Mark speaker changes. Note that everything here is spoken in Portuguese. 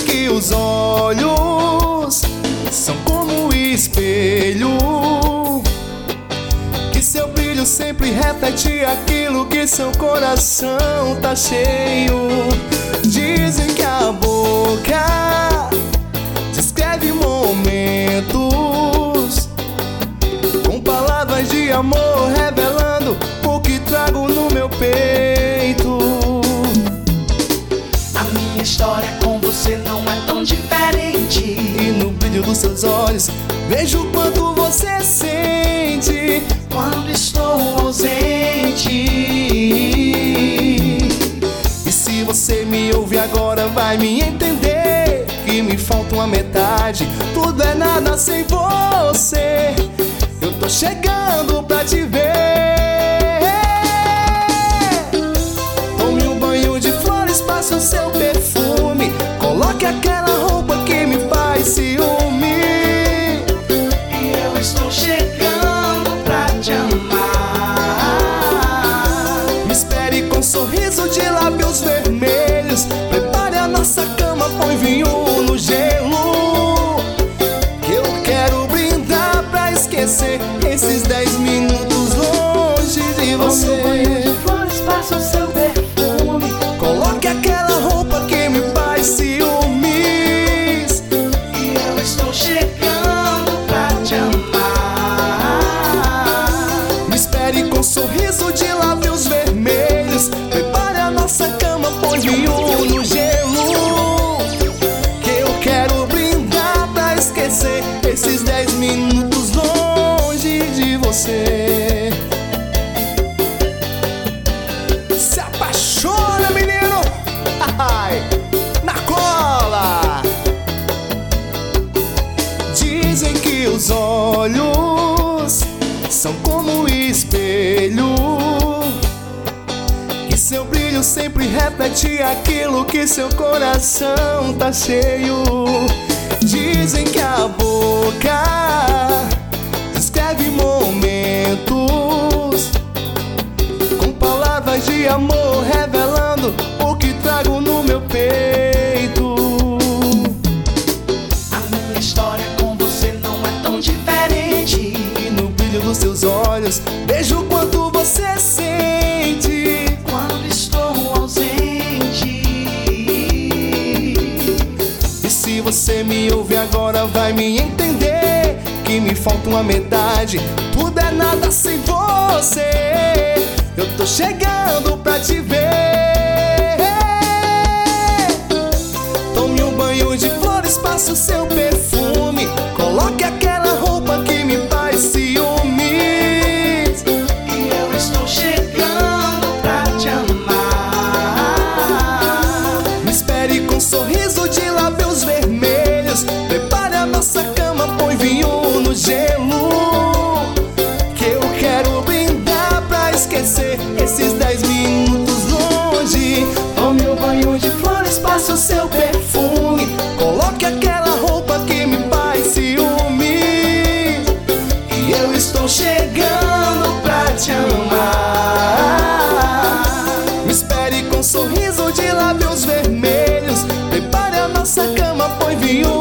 Speaker 1: que os olhos são como o espelho, que seu brilho sempre reflete aquilo que seu coração tá cheio. Dizem que a boca descreve momentos, com palavras de amor revelando o que trago no meu peito.
Speaker 2: A minha história com você não é tão diferente,
Speaker 1: E no brilho dos seus olhos vejo o quanto você sente
Speaker 2: quando estou ausente.
Speaker 1: E se você me ouve agora vai me entender que me falta uma metade, tudo é nada sem você. Eu tô chegando pra te ver. Tome um banho de flores, passe o seu perfume, coloque aquela roupa que me faz ciúme.
Speaker 2: E eu estou chegando pra te amar.
Speaker 1: Me espere com um sorriso de lábios vermelhos, prepare a nossa cama, põe vinho no gelo, que eu quero brindar pra esquecer esses 10 minutos longe de
Speaker 2: Tome um banho
Speaker 1: você.
Speaker 2: de flores, passa o seu perfume,
Speaker 1: Coloque aquela roupa que me faz ciúmes.
Speaker 2: e eu estou chegando pra te amar.
Speaker 1: Me espere com um sorriso de lábios vermelhos, prepare a nossa cama, põe vinho no gelo, que eu quero brindar pra esquecer esses 10 minutos longe de você. Se apaixona, menino! Ai, na cola! Dizem que os olhos são como o espelho, que seu brilho sempre reflete aquilo que seu coração tá cheio. Dizem que a boca descreve momentos, com palavras de amor revelando o que trago no meu peito.
Speaker 2: A minha história com você não é tão diferente,
Speaker 1: E no brilho dos seus olhos vejo o quanto você sente
Speaker 2: quando estou ausente.
Speaker 1: E se você me ouve agora vai me entender que me falta uma metade, tudo é nada sem você. Eu tô chegando pra te ver. Tome um banho de flores, passe o seu perfume, coloque aquela roupa que me faz ciúmes.
Speaker 2: E eu estou chegando pra te amar.
Speaker 1: Me espere com um sorriso de lábios vermelhos, prepare a nossa cama, põe vinho no gelo, que eu quero brindar pra esquecer esses 10 minutos longe. Tome um banho de flores, passe o seu perfume, coloque aquela roupa que me faz ciúmes. E eu estou chegando pra te amar. Me espere com um sorriso de lábios vermelhos, prepare a nossa cama, põe vinho